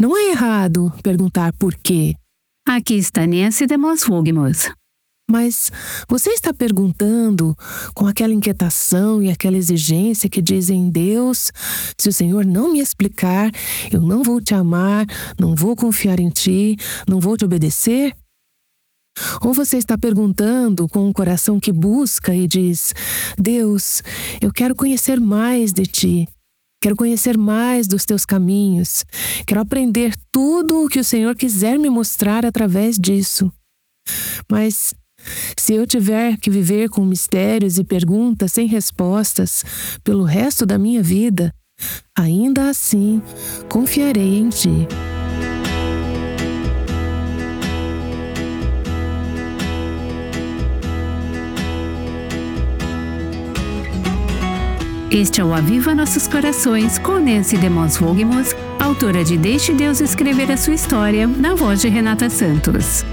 Não é errado perguntar por quê. Aqui está Nancy DeMoss Wogmuth. Mas você está perguntando com aquela inquietação e aquela exigência que dizem: Deus, se o Senhor não me explicar, eu não vou te amar, não vou confiar em ti, não vou te obedecer? Ou você está perguntando com um coração que busca e diz: Deus, eu quero conhecer mais de ti, quero conhecer mais dos teus caminhos, quero aprender tudo o que o Senhor quiser me mostrar através disso. Mas se eu tiver que viver com mistérios e perguntas sem respostas pelo resto da minha vida, ainda assim confiarei em ti. Este é o Aviva Nossos Corações com Nancy DeMoss Wogmuth, autora de Deixe Deus Escrever a Sua História, na voz de Renata Santos.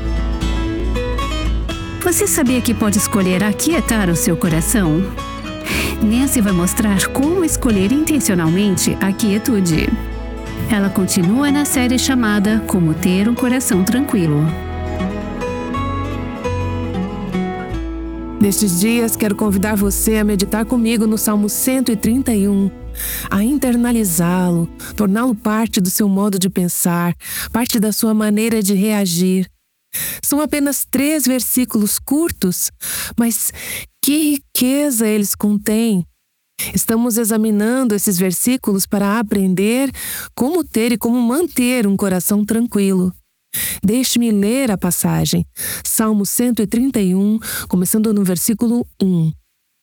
Você sabia que pode escolher aquietar o seu coração? Nancy vai mostrar como escolher intencionalmente a quietude. Ela continua na série chamada Como Ter um Coração Tranquilo. Nestes dias, quero convidar você a meditar comigo no Salmo 131, a internalizá-lo, torná-lo parte do seu modo de pensar, parte da sua maneira de reagir. São apenas 3 versículos curtos, mas que riqueza eles contêm! Estamos examinando esses versículos para aprender como ter e como manter um coração tranquilo. Deixe-me ler a passagem. Salmo 131, começando no versículo 1.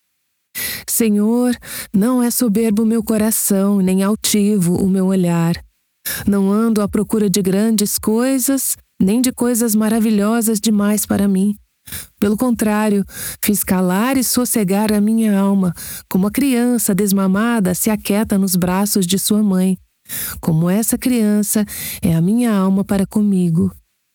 Senhor, não é soberbo o meu coração, nem altivo o meu olhar. Não ando à procura de grandes coisas, nem de coisas maravilhosas demais para mim. Pelo contrário, fiz calar e sossegar a minha alma, como a criança desmamada se aquieta nos braços de sua mãe. Como essa criança é a minha alma para comigo.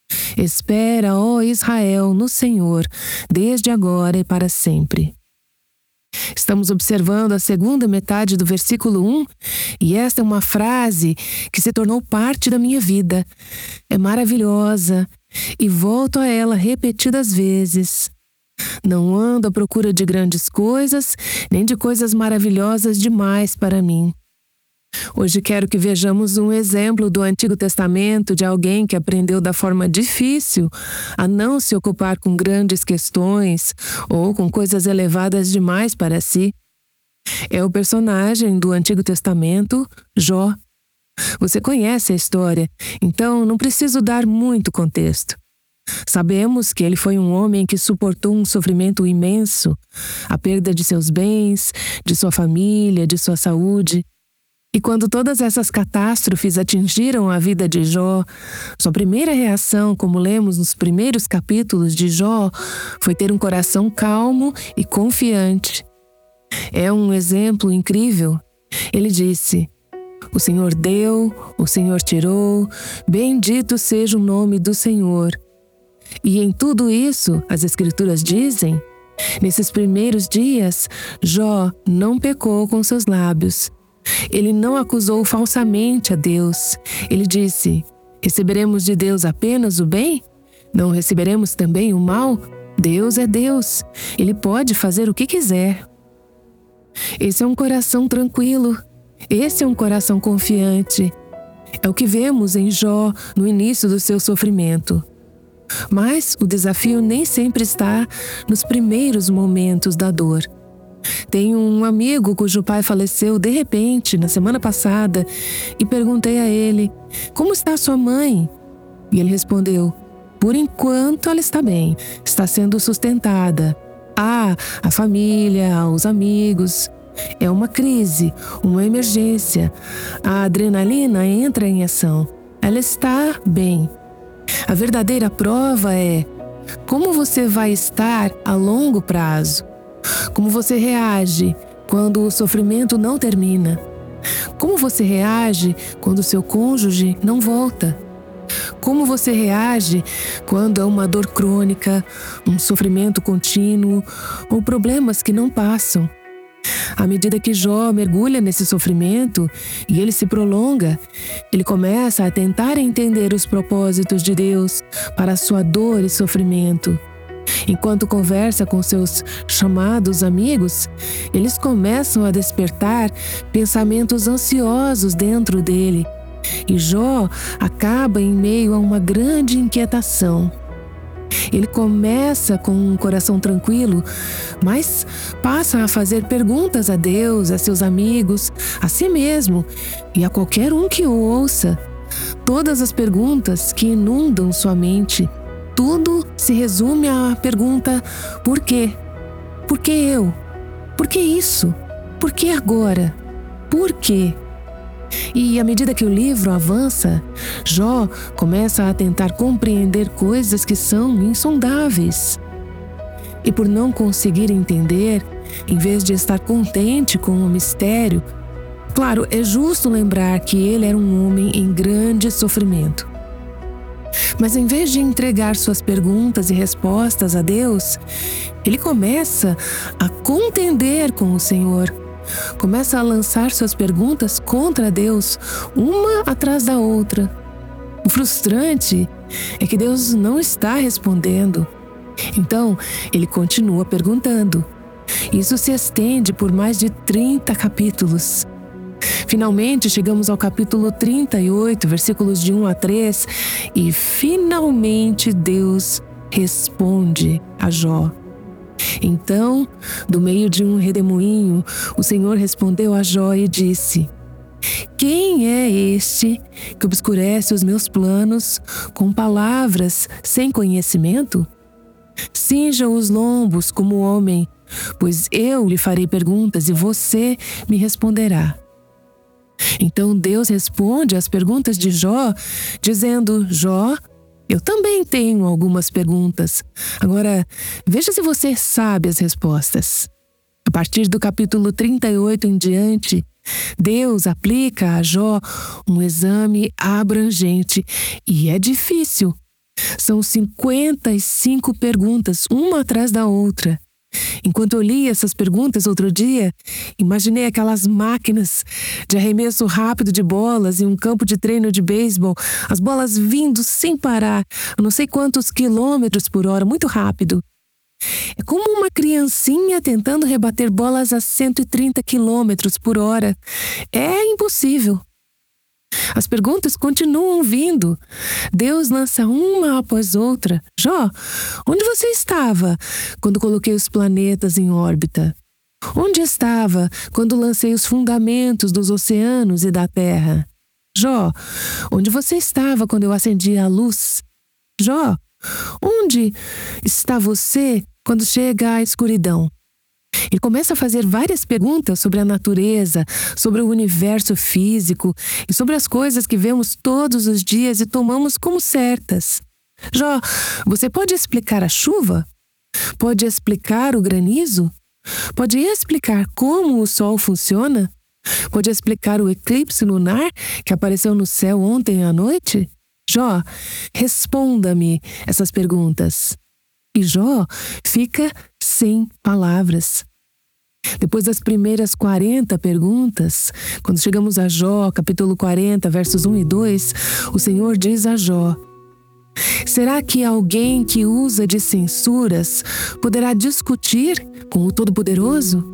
Espera, ó Israel, no Senhor, desde agora e para sempre. Estamos observando a segunda metade do versículo 1, e esta é uma frase que se tornou parte da minha vida. É maravilhosa, e volto a ela repetidas vezes. Não ando à procura de grandes coisas, nem de coisas maravilhosas demais para mim. Hoje quero que vejamos um exemplo do Antigo Testamento de alguém que aprendeu da forma difícil a não se ocupar com grandes questões ou com coisas elevadas demais para si. É o personagem do Antigo Testamento, Jó. Você conhece a história, então não preciso dar muito contexto. Sabemos que ele foi um homem que suportou um sofrimento imenso, a perda de seus bens, de sua família, de sua saúde. E quando todas essas catástrofes atingiram a vida de Jó, sua primeira reação, como lemos nos primeiros capítulos de Jó, foi ter um coração calmo e confiante. É um exemplo incrível. Ele disse: O Senhor deu, o Senhor tirou, bendito seja o nome do Senhor. E em tudo isso, as Escrituras dizem, nesses primeiros dias, Jó não pecou com seus lábios. Ele não acusou falsamente a Deus. Ele disse: receberemos de Deus apenas o bem? Não receberemos também o mal? Deus é Deus. Ele pode fazer o que quiser. Esse é um coração tranquilo. Esse é um coração confiante. É o que vemos em Jó no início do seu sofrimento. Mas o desafio nem sempre está nos primeiros momentos da dor. Tenho um amigo cujo pai faleceu de repente na semana passada e perguntei a ele: como está sua mãe? E ele respondeu: por enquanto ela está bem, está sendo sustentada. A família, os amigos. É uma crise, uma emergência. A adrenalina entra em ação. Ela está bem. A verdadeira prova é como você vai estar a longo prazo. Como você reage quando o sofrimento não termina? Como você reage quando seu cônjuge não volta? Como você reage quando há uma dor crônica, um sofrimento contínuo ou problemas que não passam? à medida que Jó mergulha nesse sofrimento e ele se prolonga, ele começa a tentar entender os propósitos de Deus para a sua dor e sofrimento. Enquanto conversa com seus chamados amigos, eles começam a despertar pensamentos ansiosos dentro dele, e Jó acaba em meio a uma grande inquietação. Ele começa com um coração tranquilo, mas passa a fazer perguntas a Deus, a seus amigos, a si mesmo e a qualquer um que o ouça. Todas as perguntas que inundam sua mente. Tudo se resume à pergunta: por quê? Por que eu? Por que isso? Por que agora? Por quê? E à medida que o livro avança, Jó começa a tentar compreender coisas que são insondáveis. E por não conseguir entender, em vez de estar contente com o mistério, claro, é justo lembrar que ele era um homem em grande sofrimento. Mas em vez de entregar suas perguntas e respostas a Deus, ele começa a contender com o Senhor. Começa a lançar suas perguntas contra Deus, uma atrás da outra. O frustrante é que Deus não está respondendo. Então, ele continua perguntando. Isso se estende por mais de 30 capítulos. Finalmente, chegamos ao capítulo 38, versículos de 1 a 3, e finalmente Deus responde a Jó. Então, do meio de um redemoinho, o Senhor respondeu a Jó e disse: Quem é este que obscurece os meus planos com palavras sem conhecimento? Cinja os lombos como homem, pois eu lhe farei perguntas e você me responderá. Então Deus responde às perguntas de Jó, dizendo: Jó, eu também tenho algumas perguntas. Agora, veja se você sabe as respostas. A partir do capítulo 38 em diante, Deus aplica a Jó um exame abrangente e é difícil. São 55 perguntas, uma atrás da outra. Enquanto eu li essas perguntas outro dia, imaginei aquelas máquinas de arremesso rápido de bolas em um campo de treino de beisebol, as bolas vindo sem parar, a não sei quantos quilômetros por hora, muito rápido. É como uma criancinha tentando rebater bolas a 130 quilômetros por hora. É impossível. As perguntas continuam vindo. Deus lança uma após outra. Jó, onde você estava quando coloquei os planetas em órbita? Onde estava quando lancei os fundamentos dos oceanos e da Terra? Jó, onde você estava quando eu acendi a luz? Jó, onde está você quando chega a escuridão? Ele começa a fazer várias perguntas sobre a natureza, sobre o universo físico e sobre as coisas que vemos todos os dias e tomamos como certas. Jó, você pode explicar a chuva? Pode explicar o granizo? Pode explicar como o sol funciona? Pode explicar o eclipse lunar que apareceu no céu ontem à noite? Jó, responda-me essas perguntas. E Jó fica sem palavras. Depois das primeiras 40 perguntas, quando chegamos a Jó, capítulo 40, versos 1 e 2, o Senhor diz a Jó: Será que alguém que usa de censuras poderá discutir com o Todo-Poderoso?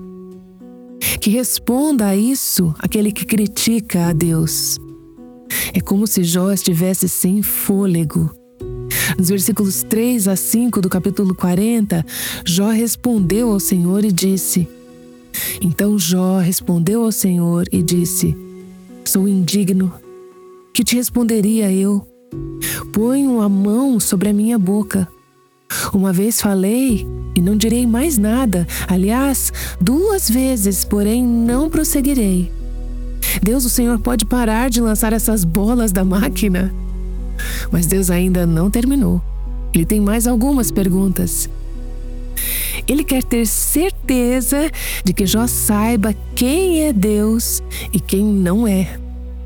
Que responda a isso aquele que critica a Deus. É como se Jó estivesse sem fôlego. Nos versículos 3 a 5 do capítulo 40, Jó respondeu ao Senhor e disse: Então Jó respondeu ao Senhor e disse: Sou indigno. Que te responderia eu? Ponho a mão sobre a minha boca. Uma vez falei e não direi mais nada. Aliás, 2 vezes, porém não prosseguirei. Deus, o Senhor, pode parar de lançar essas bolas da máquina? Mas Deus ainda não terminou. Ele tem mais algumas perguntas. Ele quer ter certeza de que Jó saiba quem é Deus e quem não é.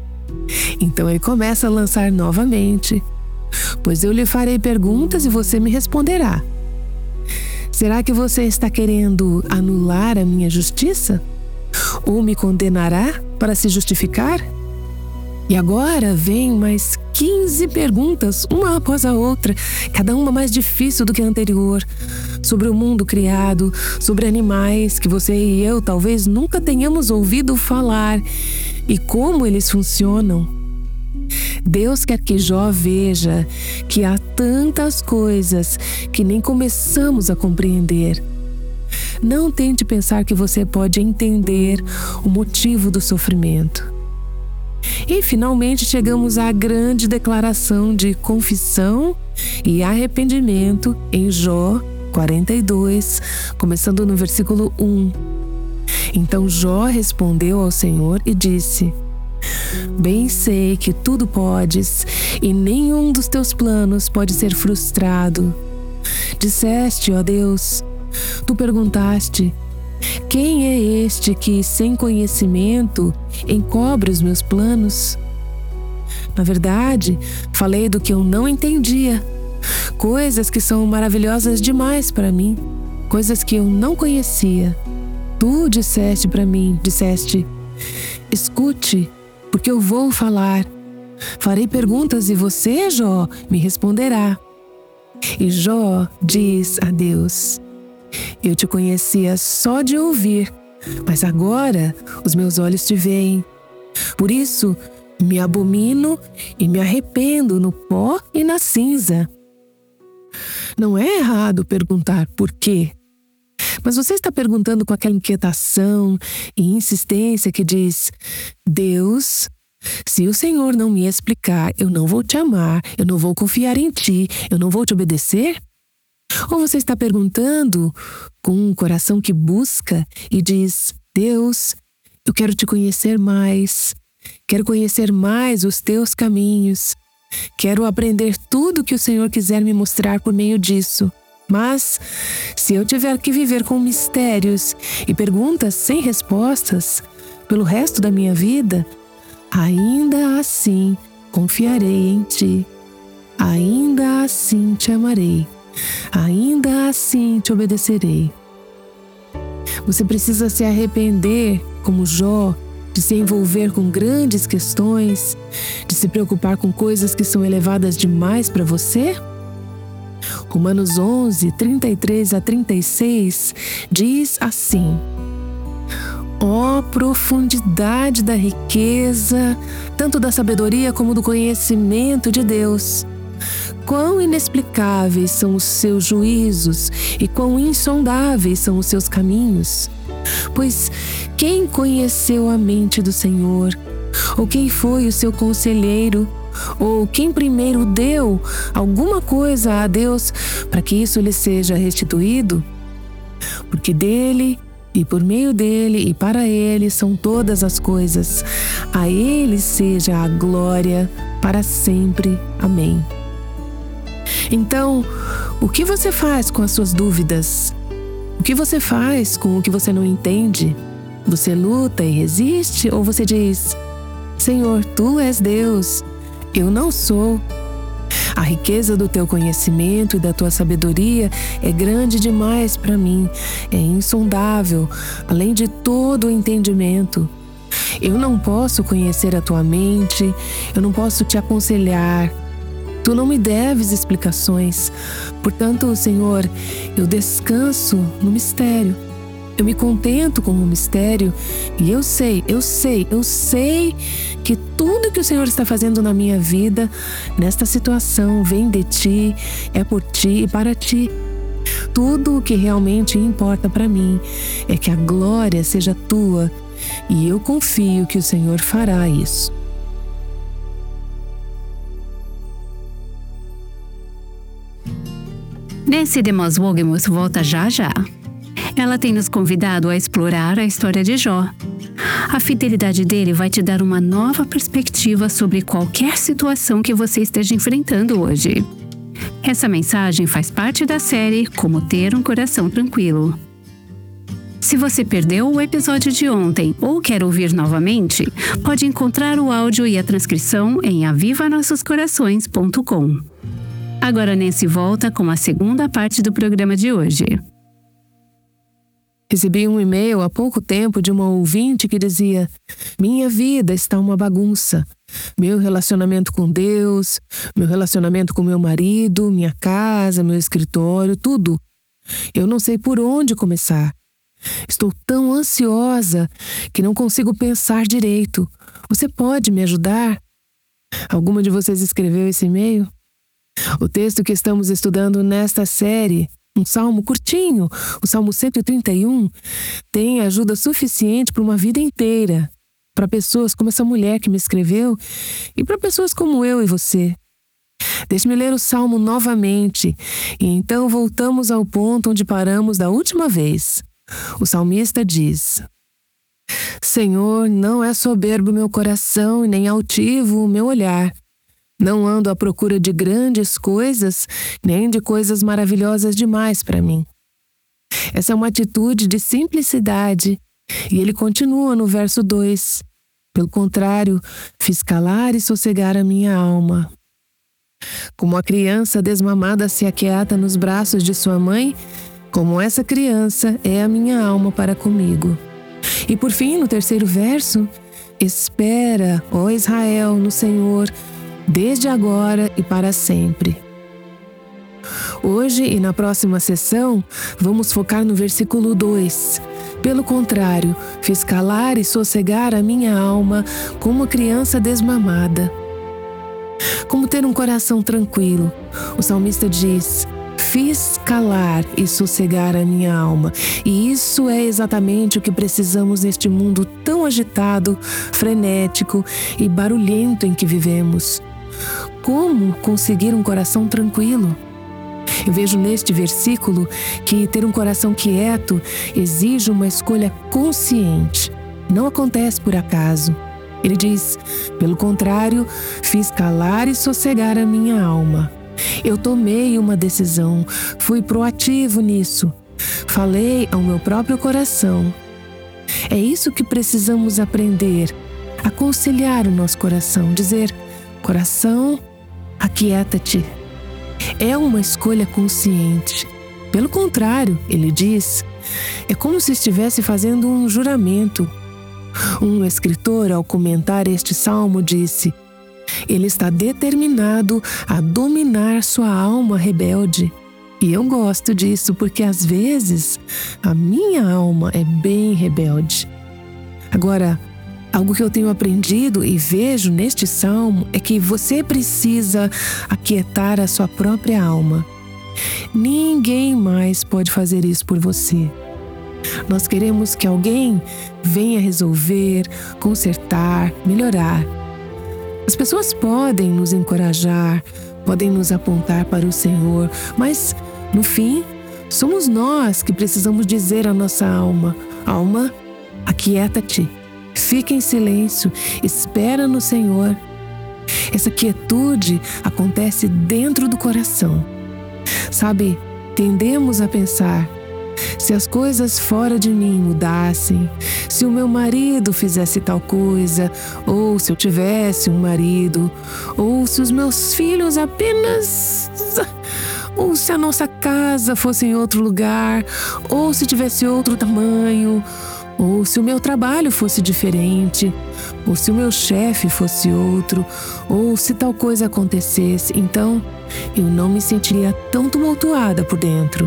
Então ele começa a lançar novamente: Pois eu lhe farei perguntas e você me responderá. Será que você está querendo anular a minha justiça? Ou me condenará para se justificar? E agora vem mais 15 perguntas, uma após a outra, cada uma mais difícil do que a anterior, sobre o mundo criado, sobre animais que você e eu talvez nunca tenhamos ouvido falar e como eles funcionam. Deus quer que Jó veja que há tantas coisas que nem começamos a compreender. Não tente pensar que você pode entender o motivo do sofrimento. E finalmente chegamos à grande declaração de confissão e arrependimento em Jó 42, começando no versículo 1. Então Jó respondeu ao Senhor e disse: Bem sei que tudo podes e nenhum dos teus planos pode ser frustrado. Disseste, ó Deus, tu perguntaste: quem é este que, sem conhecimento, encobre os meus planos? Na verdade, falei do que eu não entendia, coisas que são maravilhosas demais para mim, coisas que eu não conhecia. Tu disseste para mim, escute, porque eu vou falar. Farei perguntas e você, Jó, me responderá. E Jó diz a Deus: eu te conhecia só de ouvir, mas agora os meus olhos te veem. Por isso, me abomino e me arrependo no pó e na cinza. Não é errado perguntar por quê, mas você está perguntando com aquela inquietação e insistência que diz: Deus, se o Senhor não me explicar, eu não vou te amar, eu não vou confiar em ti, eu não vou te obedecer? Ou você está perguntando com um coração que busca e diz: Deus, eu quero te conhecer mais, quero conhecer mais os teus caminhos, quero aprender tudo que o Senhor quiser me mostrar por meio disso. Mas, se eu tiver que viver com mistérios e perguntas sem respostas pelo resto da minha vida, ainda assim confiarei em ti, ainda assim te amarei. Ainda assim te obedecerei. Você precisa se arrepender, como Jó, de se envolver com grandes questões, de se preocupar com coisas que são elevadas demais para você? Romanos 11, 33 a 36 diz assim: Ó profundidade da riqueza, tanto da sabedoria como do conhecimento de Deus! Quão inexplicáveis são os seus juízos e quão insondáveis são os seus caminhos. Pois quem conheceu a mente do Senhor? Ou quem foi o seu conselheiro? Ou quem primeiro deu alguma coisa a Deus para que isso lhe seja restituído? Porque dele, e por meio dele, e para ele são todas as coisas. A ele seja a glória para sempre. Amém. Então, o que você faz com as suas dúvidas? O que você faz com o que você não entende? Você luta e resiste ou você diz: Senhor, tu és Deus, eu não sou. A riqueza do teu conhecimento e da tua sabedoria é grande demais para mim, é insondável, além de todo o entendimento. Eu não posso conhecer a tua mente, eu não posso te aconselhar. Tu não me deves explicações. Portanto, Senhor, eu descanso no mistério. Eu me contento com o mistério e eu sei que tudo que o Senhor está fazendo na minha vida, nesta situação, vem de Ti, é por Ti e para Ti. Tudo o que realmente importa para mim é que a glória seja Tua e eu confio que o Senhor fará isso. Nancy DeMoss Wolgemuth volta já já. Ela tem nos convidado a explorar a história de Jó. A fidelidade dele vai te dar uma nova perspectiva sobre qualquer situação que você esteja enfrentando hoje. Essa mensagem faz parte da série Como Ter um Coração Tranquilo. Se você perdeu o episódio de ontem ou quer ouvir novamente, pode encontrar o áudio e a transcrição em avivanossoscorações.com. Agora Nancy volta com a segunda parte do programa de hoje. Recebi um e-mail há pouco tempo de uma ouvinte que dizia: minha vida está uma bagunça. Meu relacionamento com Deus, meu relacionamento com meu marido, minha casa, meu escritório, tudo. Eu não sei por onde começar. Estou tão ansiosa que não consigo pensar direito. Você pode me ajudar? Alguma de vocês escreveu esse e-mail? O texto que estamos estudando nesta série, um salmo curtinho, o Salmo 131, tem ajuda suficiente para uma vida inteira, para pessoas como essa mulher que me escreveu e para pessoas como eu e você. Deixe-me ler o salmo novamente e então voltamos ao ponto onde paramos da última vez. O salmista diz: Senhor, não é soberbo meu coração e nem altivo o meu olhar. Não ando à procura de grandes coisas, nem de coisas maravilhosas demais para mim. Essa é uma atitude de simplicidade. E ele continua no verso 2. Pelo contrário, fiz calar e sossegar a minha alma. Como a criança desmamada se aquieta nos braços de sua mãe, como essa criança é a minha alma para comigo. E por fim, no terceiro verso, espera, ó Israel, no Senhor, desde agora e para sempre. Hoje e na próxima sessão, vamos focar no versículo 2. Pelo contrário, fiz calar e sossegar a minha alma como uma criança desmamada. Como ter um coração tranquilo, o salmista diz: fiz calar e sossegar a minha alma. E isso é exatamente o que precisamos neste mundo tão agitado, frenético e barulhento em que vivemos. Como conseguir um coração tranquilo? Eu vejo neste versículo que ter um coração quieto exige uma escolha consciente. Não acontece por acaso. Ele diz: pelo contrário, fiz calar e sossegar a minha alma. Eu tomei uma decisão, fui proativo nisso. Falei ao meu próprio coração. É isso que precisamos aprender, aconselhar o nosso coração, dizer: coração, aquieta-te. É uma escolha consciente. Pelo contrário, ele diz, é como se estivesse fazendo um juramento. Um escritor, ao comentar este salmo, disse: ele está determinado a dominar sua alma rebelde. E eu gosto disso porque, às vezes, a minha alma é bem rebelde. Agora, algo que eu tenho aprendido e vejo neste salmo é que você precisa aquietar a sua própria alma. Ninguém mais pode fazer isso por você. Nós queremos que alguém venha resolver, consertar, melhorar. As pessoas podem nos encorajar, podem nos apontar para o Senhor, mas, no fim, somos nós que precisamos dizer à nossa alma: alma, aquieta-te. Fica em silêncio, espera no Senhor. Essa quietude acontece dentro do coração. Sabe, tendemos a pensar: se as coisas fora de mim mudassem, se o meu marido fizesse tal coisa, ou se eu tivesse um marido, ou se os meus filhos apenas... ou se a nossa casa fosse em outro lugar, ou se tivesse outro tamanho, ou se o meu trabalho fosse diferente, ou se o meu chefe fosse outro, ou se tal coisa acontecesse, então eu não me sentiria tão tumultuada por dentro.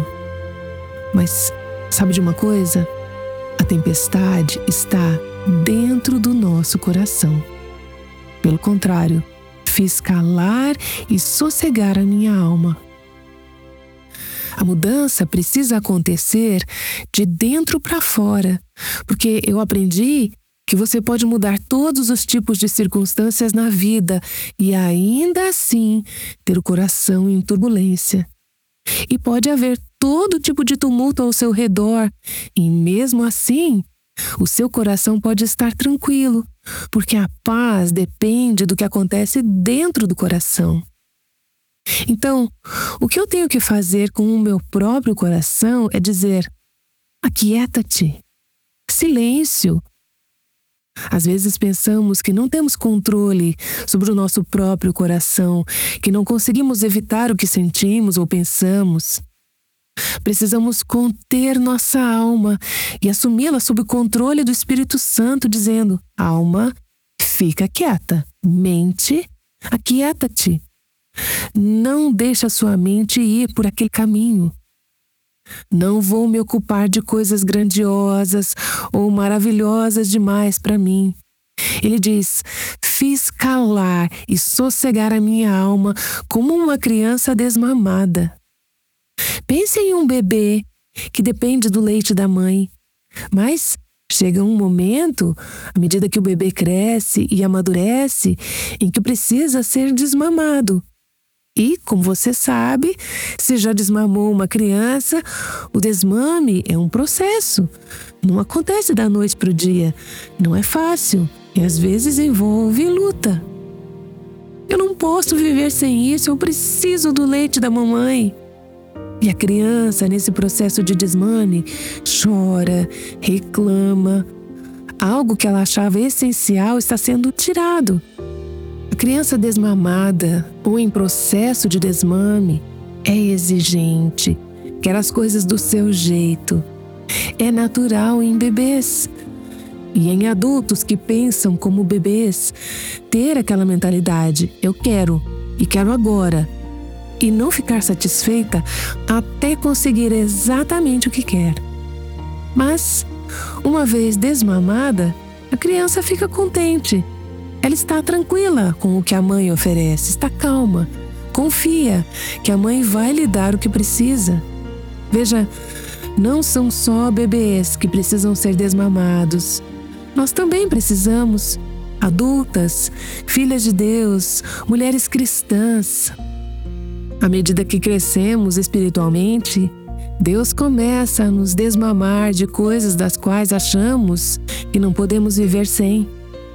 Mas sabe de uma coisa? A tempestade está dentro do nosso coração. Pelo contrário, fiz calar e sossegar a minha alma. A mudança precisa acontecer de dentro para fora, porque eu aprendi que você pode mudar todos os tipos de circunstâncias na vida e ainda assim ter o coração em turbulência. E pode haver todo tipo de tumulto ao seu redor, e mesmo assim, o seu coração pode estar tranquilo, porque a paz depende do que acontece dentro do coração. Então, o que eu tenho que fazer com o meu próprio coração é dizer: aquieta-te, silêncio. Às vezes pensamos que não temos controle sobre o nosso próprio coração, que não conseguimos evitar o que sentimos ou pensamos. Precisamos conter nossa alma e assumi-la sob o controle do Espírito Santo, dizendo: alma, fica quieta. Mente, aquieta-te. Não deixa sua mente ir por aquele caminho. Não vou me ocupar de coisas grandiosas ou maravilhosas demais para mim. Ele diz: fiz calar e sossegar a minha alma como uma criança desmamada. Pense em um bebê que depende do leite da mãe, mas chega um momento, à medida que o bebê cresce e amadurece, em que precisa ser desmamado. E, como você sabe, se já desmamou uma criança, o desmame é um processo. Não acontece da noite para o dia. Não é fácil e às vezes envolve luta. Eu não posso viver sem isso, eu preciso do leite da mamãe. E a criança, nesse processo de desmame, chora, reclama. Algo que ela achava essencial está sendo tirado. A criança desmamada ou em processo de desmame é exigente, quer as coisas do seu jeito. É natural em bebês e em adultos que pensam como bebês ter aquela mentalidade: eu quero e quero agora, e não ficar satisfeita até conseguir exatamente o que quer. Mas, uma vez desmamada, a criança fica contente. Ela está tranquila com o que a mãe oferece, está calma, confia que a mãe vai lhe dar o que precisa. Veja, não são só bebês que precisam ser desmamados. Nós também precisamos. Adultas, filhas de Deus, mulheres cristãs. À medida que crescemos espiritualmente, Deus começa a nos desmamar de coisas das quais achamos que não podemos viver sem.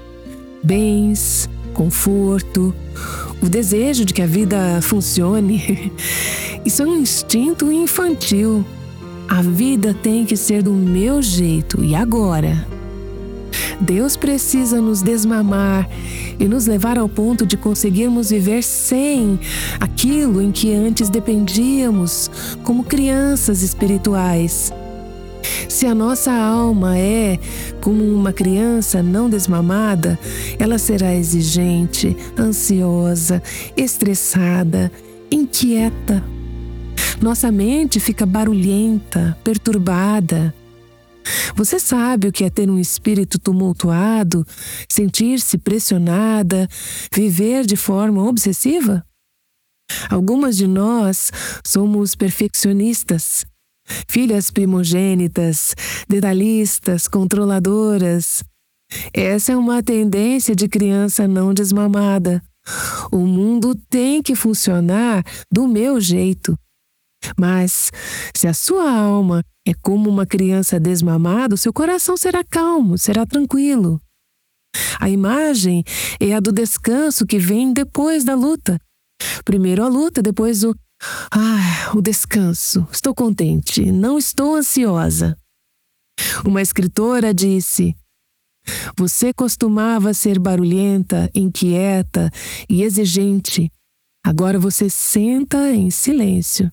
Bens, conforto, o desejo de que a vida funcione. Isso é um instinto infantil. A vida tem que ser do meu jeito e agora. Deus precisa nos desmamar e nos levar ao ponto de conseguirmos viver sem aquilo em que antes dependíamos, como crianças espirituais. Se a nossa alma é como uma criança não desmamada, ela será exigente, ansiosa, estressada, inquieta. Nossa mente fica barulhenta, perturbada. Você sabe o que é ter um espírito tumultuado, sentir-se pressionada, viver de forma obsessiva? Algumas de nós somos perfeccionistas, filhas primogênitas, detalhistas, controladoras. Essa é uma tendência de criança não desmamada. O mundo tem que funcionar do meu jeito. Mas, se a sua alma é como uma criança desmamada, o seu coração será calmo, será tranquilo. A imagem é a do descanso que vem depois da luta. Primeiro a luta, depois o descanso. Estou contente, não estou ansiosa. Uma escritora disse: você costumava ser barulhenta, inquieta e exigente. Agora você senta em silêncio.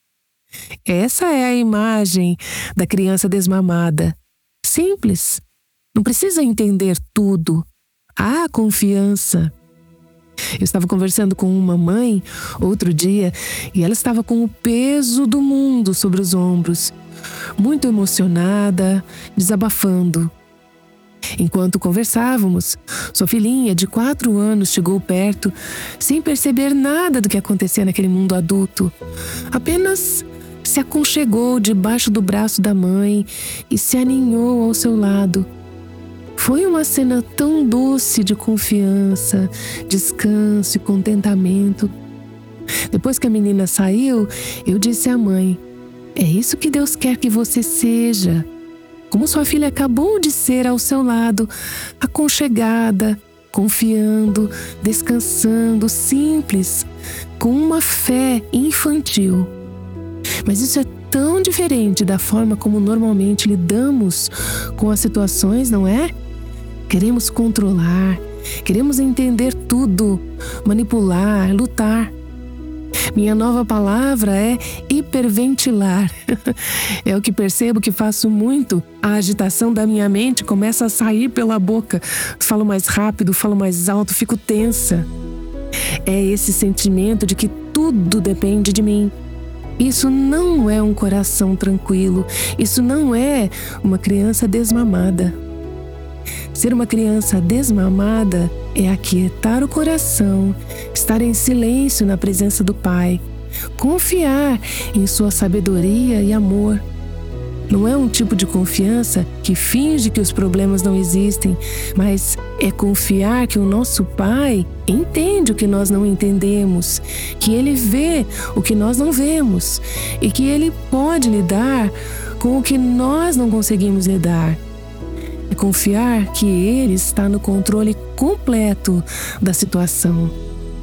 Essa é a imagem da criança desmamada. Simples. Não precisa entender tudo. Há confiança. Eu estava conversando com uma mãe outro dia e ela estava com o peso do mundo sobre os ombros, muito emocionada, desabafando. Enquanto conversávamos, sua filhinha de 4 anos chegou perto, sem perceber nada do que acontecia naquele mundo adulto. Apenas se aconchegou debaixo do braço da mãe e se aninhou ao seu lado. Foi uma cena tão doce de confiança, descanso e contentamento. Depois que a menina saiu, eu disse à mãe: é isso que Deus quer que você seja. Como sua filha acabou de ser ao seu lado, aconchegada, confiando, descansando, simples, com uma fé infantil. Mas isso é tão diferente da forma como normalmente lidamos com as situações, não é? Queremos controlar, queremos entender tudo, manipular, lutar. Minha nova palavra é hiperventilar. É o que percebo que faço muito. A agitação da minha mente começa a sair pela boca. Falo mais rápido, falo mais alto, fico tensa. É esse sentimento de que tudo depende de mim. Isso não é um coração tranquilo. Isso não é uma criança desmamada. Ser uma criança desmamada é aquietar o coração, estar em silêncio na presença do Pai, confiar em sua sabedoria e amor. Não é um tipo de confiança que finge que os problemas não existem, mas é confiar que o nosso Pai entende o que nós não entendemos, que Ele vê o que nós não vemos e que Ele pode lidar com o que nós não conseguimos lidar. É confiar que Ele está no controle completo da situação.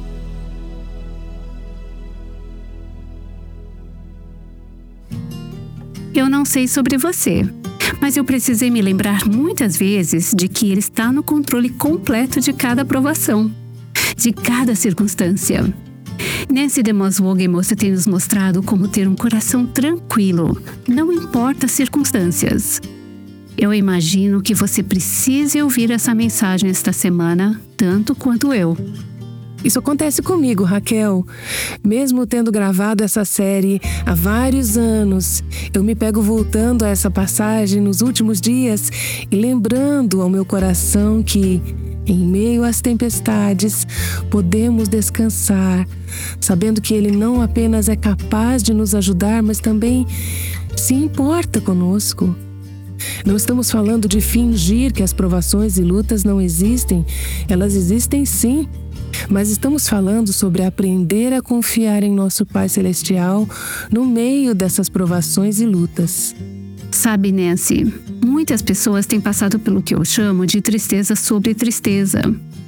Eu não sei sobre você, mas eu precisei me lembrar muitas vezes de que Ele está no controle completo de cada provação, de cada circunstância. Nancy DeMoss Wogemuth tem nos mostrado como ter um coração tranquilo, não importa as circunstâncias. Eu imagino que você precise ouvir essa mensagem esta semana, tanto quanto eu. Isso acontece comigo, Raquel. Mesmo tendo gravado essa série há vários anos, eu me pego voltando a essa passagem nos últimos dias e lembrando ao meu coração que, em meio às tempestades, podemos descansar, sabendo que Ele não apenas é capaz de nos ajudar, mas também se importa conosco. Não estamos falando de fingir que as provações e lutas não existem. Elas existem sim. Mas estamos falando sobre aprender a confiar em nosso Pai Celestial no meio dessas provações e lutas. Sabe, Nancy, muitas pessoas têm passado pelo que eu chamo de tristeza sobre tristeza.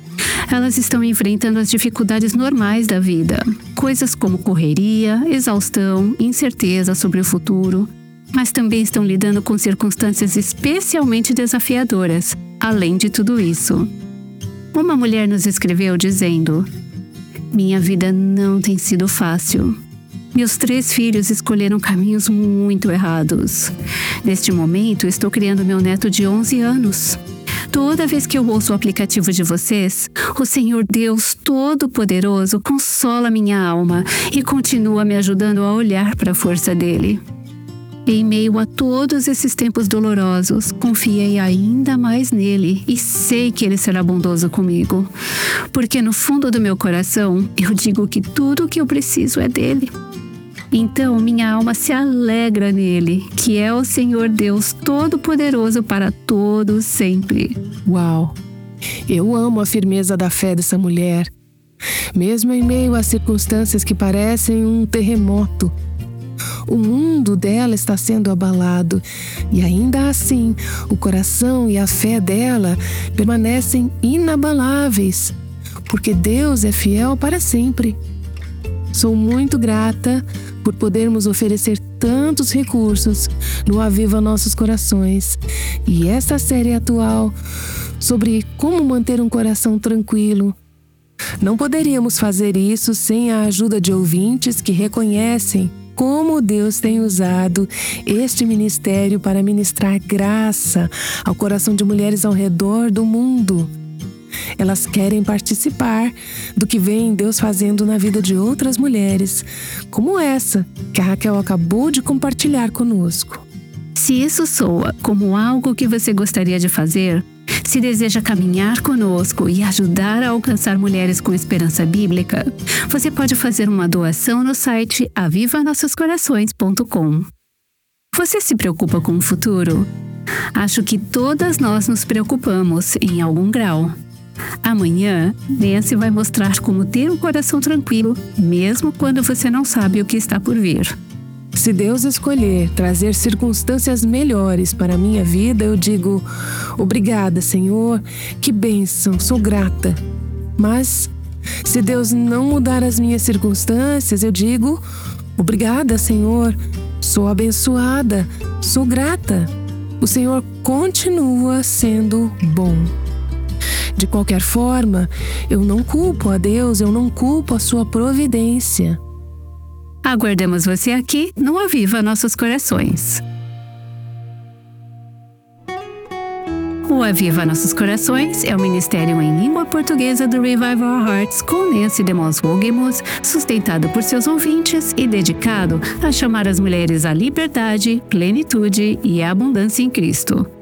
Elas estão enfrentando as dificuldades normais da vida, coisas como correria, exaustão, incerteza sobre o futuro, mas também estão lidando com circunstâncias especialmente desafiadoras, além de tudo isso. Uma mulher nos escreveu dizendo: "Minha vida não tem sido fácil. Meus 3 filhos escolheram caminhos muito errados. Neste momento, estou criando meu neto de 11 anos. Toda vez que eu ouço o aplicativo de vocês, o Senhor Deus Todo-Poderoso consola minha alma e continua me ajudando a olhar para a força dele. Em meio a todos esses tempos dolorosos, confiei ainda mais nele e sei que ele será bondoso comigo. Porque no fundo do meu coração, eu digo que tudo o que eu preciso é dele. Então minha alma se alegra nele, que é o Senhor Deus Todo-Poderoso para todos sempre." Uau! Eu amo a firmeza da fé dessa mulher. Mesmo em meio a circunstâncias que parecem um terremoto, o mundo dela está sendo abalado e ainda assim o coração e a fé dela permanecem inabaláveis, porque Deus é fiel para sempre. Sou muito grata por podermos oferecer tantos recursos no Aviva Nossos Corações e esta série atual sobre como manter um coração tranquilo. Não poderíamos fazer isso sem a ajuda de ouvintes que reconhecem como Deus tem usado este ministério para ministrar graça ao coração de mulheres ao redor do mundo. Elas querem participar do que vem Deus fazendo na vida de outras mulheres, como essa que a Raquel acabou de compartilhar conosco. Se isso soa como algo que você gostaria de fazer, se deseja caminhar conosco e ajudar a alcançar mulheres com esperança bíblica, você pode fazer uma doação no site avivanossoscorações.com. Você se preocupa com o futuro? Acho que todas nós nos preocupamos em algum grau. Amanhã, Nancy vai mostrar como ter um coração tranquilo, mesmo quando você não sabe o que está por vir. Se Deus escolher trazer circunstâncias melhores para a minha vida, eu digo: obrigada, Senhor, que bênção, sou grata. Mas, se Deus não mudar as minhas circunstâncias, eu digo: obrigada, Senhor, sou abençoada, sou grata. O Senhor continua sendo bom. De qualquer forma, eu não culpo a Deus, eu não culpo a sua providência. Aguardamos você aqui no Aviva Nossos Corações. O Aviva Nossos Corações é o ministério em língua portuguesa do Revive Our Hearts com Nancy DeMoss Wogemuth, sustentado por seus ouvintes e dedicado a chamar as mulheres à liberdade, plenitude e abundância em Cristo.